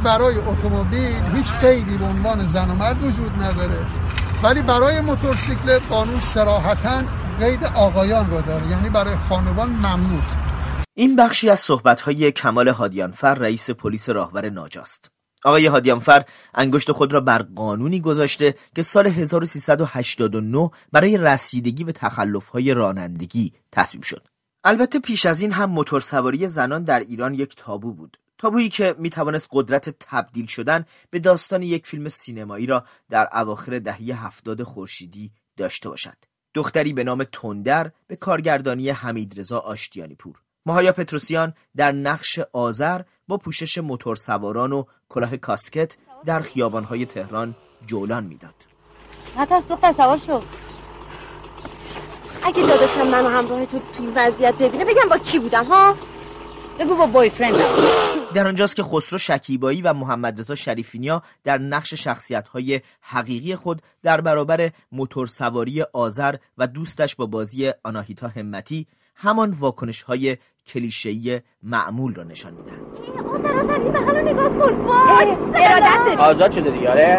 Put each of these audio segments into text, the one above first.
برای اتومبیل هیچ قیدی به عنوان زن و مرد وجود نداره، ولی برای موتورسیکلت قانون صراحتاً قید آقایان رو داره، یعنی برای خانوان ممنوع. این بخشی از صحبت‌های کمال هادیانفر، رئیس پلیس راهور ناجاست. آقای هادیانفر انگشت خود را بر قانونی گذاشته که سال 1389 برای رسیدگی به تخلف‌های رانندگی تصویب شد. البته پیش از این هم موتورسواری زنان در ایران یک تابو بود. تابویی که میتوانست قدرت تبدیل شدن به داستان یک فیلم سینمایی را در اواخر دهه 70 خورشیدی داشته باشد. دختری به نام تندر به کارگردانی حمیدرضا آشتیانی پور. ماهایا پتروسیان در نقش آذر با پوشش موتورسواران و کلاه کاسکت در خیابان‌های تهران جولان میداد. نترس سوار شو. اگه داداشم منو همراه تو این وضعیت ببینه بگم با کی بودم ها؟ بگو با بایفرندم. در آنجاست که خسرو شکیبایی و محمدرضا شریفینیا در نقش شخصیت‌های حقیقی خود در برابر موتورسواری آذر و دوستش با بازی آناهیتا همتی همان واکنش‌های کلیشه‌ای معمول را نشان می‌دهند. آذر این به حالا نگاه کن. وای آزاد شده دیگه. آره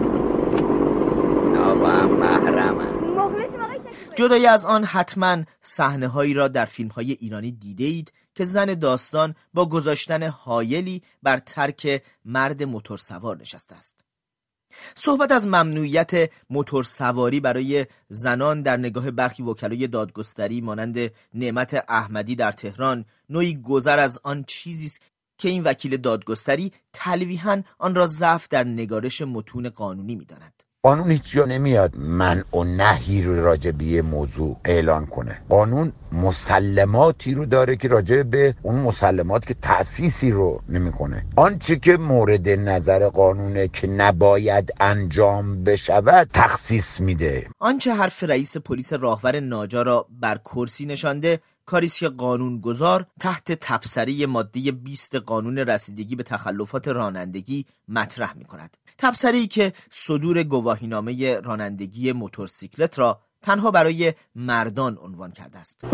نابا محرمه. جدای از آن حتما صحنه‌هایی را در فیلم‌های ایرانی دیده‌اید که زن داستان با گذاشتن حایلی بر ترک مرد موتورسوار نشسته است. صحبت از ممنوعیت موتورسواری برای زنان در نگاه برخی وکلای دادگستری مانند نعمت احمدی در تهران نوعی گذر از آن چیزی است که این وکیل دادگستری تلویحاً آن را ضعف در نگارش متون قانونی می‌داند. قانون هیچ جا نمیاد منع و نهی رو راجع به یه موضوع اعلان کنه. قانون مسلماتی رو داره که راجع به اون مسلمات که تأسیسی رو نمیکنه. آنچه که مورد نظر قانونه که نباید انجام بشود تخصیص میده. آنچه حرف رئیس پلیس راهور ناجا را بر کرسی نشانده کاریست که قانونگذار تحت تبصره ماده 20 قانون رسیدگی به تخلفات رانندگی مطرح می کند. تبصره‌ای که صدور گواهینامه رانندگی موتورسیکلت را تنها برای مردان عنوان کرده است.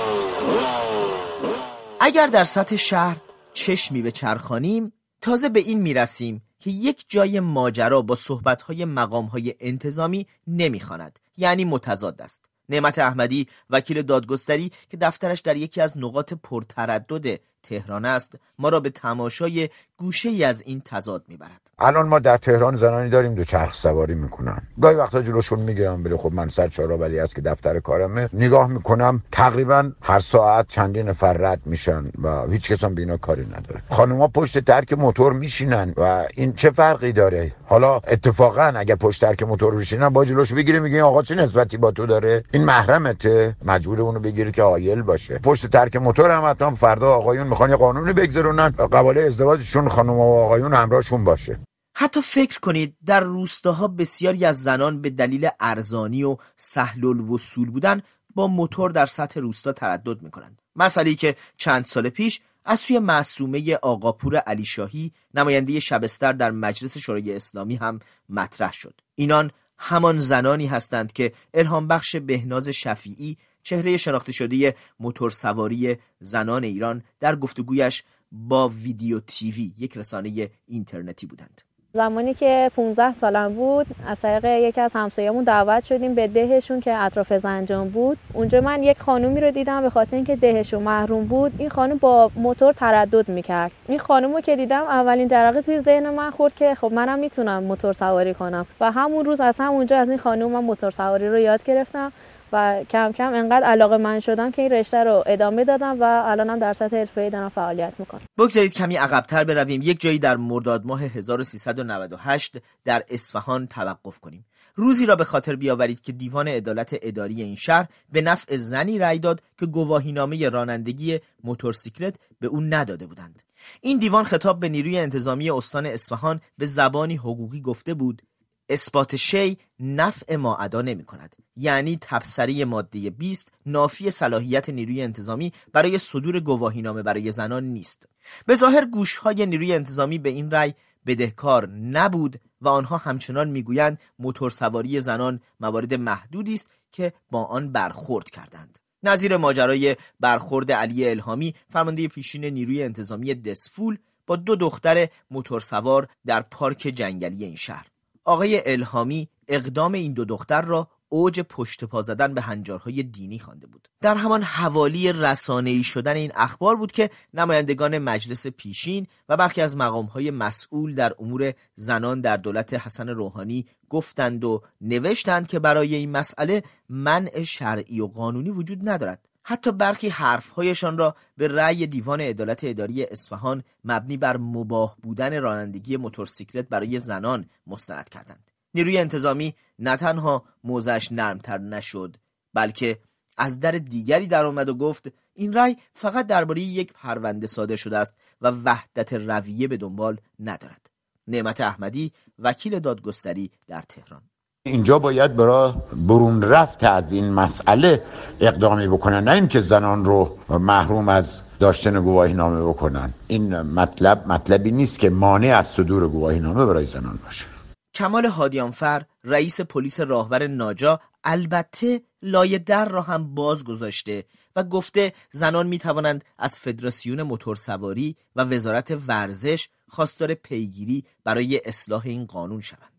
اگر در سطح شهر چشمی به چرخانیم تازه به این میرسیم که یک جای ماجرا با صحبت‌های مقام‌های انتظامی نمی‌خواند، یعنی متضاد است. نعمت احمدی وکیل دادگستری که دفترش در یکی از نقاط پرتردد تهران است ما را به تماشای گوشه‌ای از این تضاد میبرد. الان ما در تهران زنانی داریم دوچرخ سواری میکنن، گاهی وقتا جلوشون میگیرم، ولی خب من سر چهارراهی است که دفتر کارمه نگاه میکنم تقریبا هر ساعت چندین نفر رد میشن و هیچ کس هم به اینا کاری نداره. خانوما پشت ترک موتور میشینن و این چه فرقی داره؟ حالا اتفاقا اگر پشت ترک موتور بشینن با جلوش بگیره میگه آقا چه نسبتی با تو داره؟ این محرمته، مجبور اونو بگیره که عاقل باشه. پشت ترک موتور هم حتما فردا آقایون میخوان یه قانونی بگذارونن قباله ازدواجشون خانوما و آقایون همراهشون باشه. حتی فکر کنید در روستاها بسیاری از زنان به دلیل ارزانی و سهل الوصول بودن با موتور در سطح روستا تردد میکنند. مسئله‌ای که چند سال پیش از سوی معصومه آقاپور علیشاهی نماینده شبستر در مجلس شورای اسلامی هم مطرح شد. اینان همان زنانی هستند که الهام بخش بهناز شفیعی چهره شناخته شده موتورسواری زنان ایران در گفتگویش با ویدیو تیوی یک رسانه اینترنتی بودند. زمانی که 15 سالم بود از طریق یکی از همسایه‌مون دعوت شدیم به دهشون که اطراف زنجان بود. اونجا من یک خانومی رو دیدم به خاطر اینکه دهشون محروم بود این خانم با موتور تردد میکرد. این خانومو که دیدم اولین جرقه توی ذهن من خورد که خب منم میتونم موتور سواری کنم و همون روز از همونجا از این خانوم من موتور سواری رو یاد گرفتم و کم کم انقدر علاقه من شدم که این رشته رو ادامه دادم و الانم در سطح حرفه‌ای دارم فعالیت میکنم. بگذارید کمی عقب‌تر برویم، یک جایی در مرداد ماه 1398 در اصفهان توقف کنیم. روزی را به خاطر بیاورید که دیوان عدالت اداری این شهر به نفع زنی رأی داد که گواهینامه رانندگی موتورسیکلت به او نداده بودند. این دیوان خطاب به نیروی انتظامی استان اصفهان به زبانی حقوقی گفته بود اثبات شی نفع ما ادا نمی کند، یعنی تبصره ماده 20 نافی صلاحیت نیروی انتظامی برای صدور گواهینامه برای زنان نیست. به ظاهر گوشهای نیروی انتظامی به این رأی بدهکار نبود و آنها همچنان میگویند موتورسواری زنان موارد محدودی است که با آن برخورد کردند. نظیر ماجرای برخورد علی الهامی فرمانده پیشین نیروی انتظامی دسفول با 2 دختر موتورسوار در پارک جنگلی این شهر. آقای الهامی اقدام این 2 دختر را اوج پشت پا زدن به هنجارهای دینی خوانده بود. در همان حوالی رسانه‌ای شدن این اخبار بود که نمایندگان مجلس پیشین و برخی از مقام‌های مسئول در امور زنان در دولت حسن روحانی گفتند و نوشتند که برای این مسئله منع شرعی و قانونی وجود ندارد. حتی برخی حرف‌هایشان را به رأی دیوان عدالت اداری اصفهان مبنی بر مباح بودن رانندگی موتورسیکلت برای زنان مستند کردند. نیروی انتظامی نه تنها موضعش نرمتر نشد، بلکه از در دیگری در آمد و گفت این رأی فقط درباره یک پرونده صادر شده است و وحدت رویه به دنبال ندارد. نعمت احمدی، وکیل دادگستری در تهران: اینجا باید برای برون رفت از این مسئله اقدامی بکنن، نه اینکه زنان رو محروم از داشتن گواهینامه بکنن. این مطلبی نیست که مانع از صدور گواهینامه برای زنان باشه. کمال هادیانفر، رئیس پلیس راهور ناجا، البته لایه در را هم باز گذاشته و گفته زنان می توانند از فدراسیون موتورسواری و وزارت ورزش خواستار پیگیری برای اصلاح این قانون شوند.